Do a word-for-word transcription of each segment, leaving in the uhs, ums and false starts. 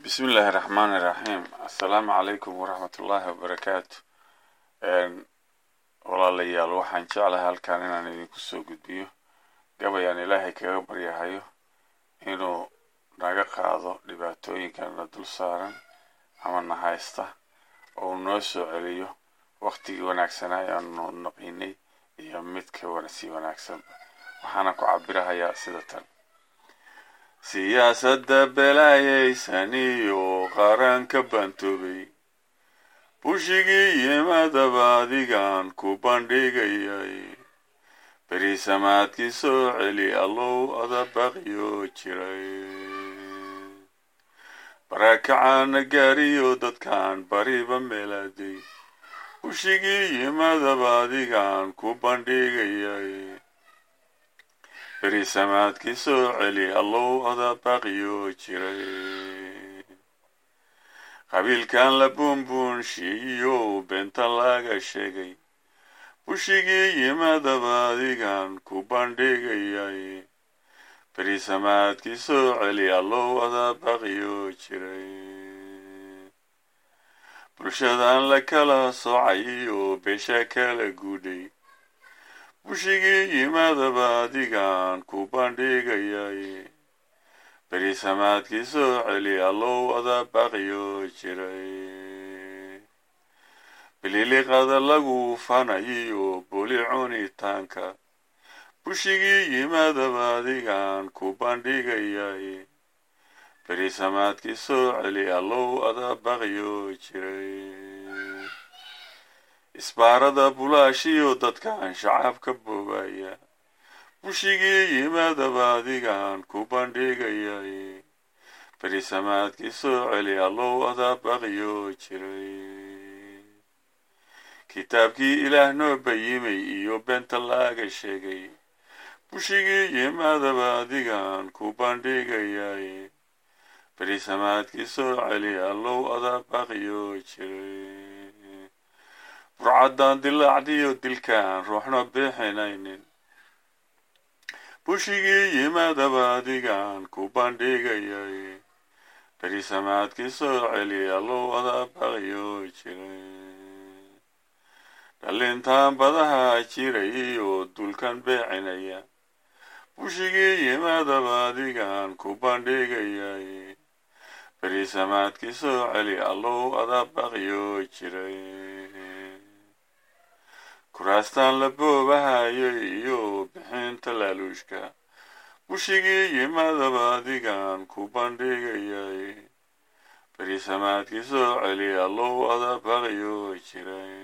بسم الله الرحمن الرحيم. السلام عليكم ورحمة الله وبركاته. ان والله ليال waxaan jeclahay halkaan inaan idinku soo gudbiyo gabayaan Ilaahay kaga baryahayo inuu naga qaado dhibaatooyinka na dul saaran ama na haysta oo noo soo celiyo waqtigii wanaagsan ee aanu naqinay iyo mid ka wanaagsan waxaana ku cabirahayaa sida tan siyaasadda belaayaysanio qaranka bantobay bushigii yimaadaba adigaan ku bandhigayay berisamaadkii soo celi allow adabaqiyo jiray barakacana gaariyo dadkaan bariba meelaaday bushigii yimaadaba adigaan ku bandhigayay berisamaadkii soo celi allow adabaqiyo jiray qabiilkan la buunbuunshiyo benta laga sheegay bushigii yimaadaba adigaan ku bandhigayay berisamaadkii soo celi allow adabaqiyo jiray bulshadan la kala soocayo beesha kala guudhay bushigii yimaadaba adigaan ku bandhigayay berisamaadkii soo celi allow adabaqiyo jiray bililiqada lagu fanayo buli cunitaanka bushigii yimaadaba adigaan ku bandhigayay berisamaadkii soo celi allow adabaqiyo jiray isbaarada bulaashiyo dadkaan shacabka boobaya bushigii yimaadaba adigaan ku bandhigayay berisamaadkii soo celi allow adabaqiyo jiray kitaabkii ilaah noo bayimay iyo benta laga sheegay bushigii yimaadaba adigaan ku bandhigayay berisamaadkii soo celi allow adabaqiyo jiray burcadan dilaacdiyo dilkaan ruuxna bixinaynin bushigii yimaadaba adigaan ku bandhigayay berisamaadkii soo celi allow adabaqiyo jiray dhalintaan badaha jiray iyo dulkan beecinaya bushigii yimaadaba adigaan ku bandhigayay berisamaadkii soo celi allow adabaqiyo jiray kuraastaan la boobahayo iyo bixinta laaluushka bushigii yimaadaba adigaan ku bandhigayay berisamaadkii soo celi allow adabaqiyo jiray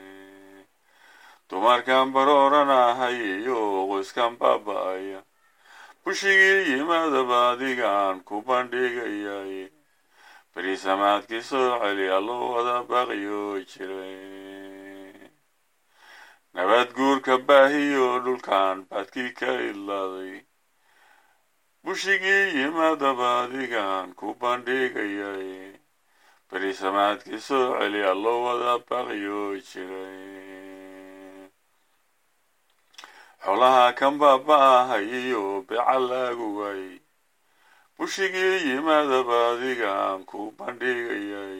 dumarkan barooranahay iyo qoyskan baaba'aya bushigii yimaadaba adigaan ku bandhigayay berisamaadkii soo celi allow adabaqiyo jiray nabad guurka baahiyo dhulkaan baadkii ka idlaaday bushigii yimaadaba adigaan ku bandhigayay berisamaadkii soo celi allow adabaqiyo jiray xolaha kan baaba'ahay iyo beeca lagu waayay bushigii yimaadaba adigaan ku bandhigayay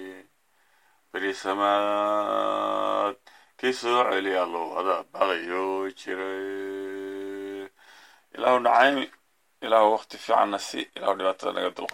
berisamaad kisoo celi allow adabaqiyo jiray ilaahu nacaymi ilaahu waqti fiican nasi ilaahu dhibaatada naga dulqaad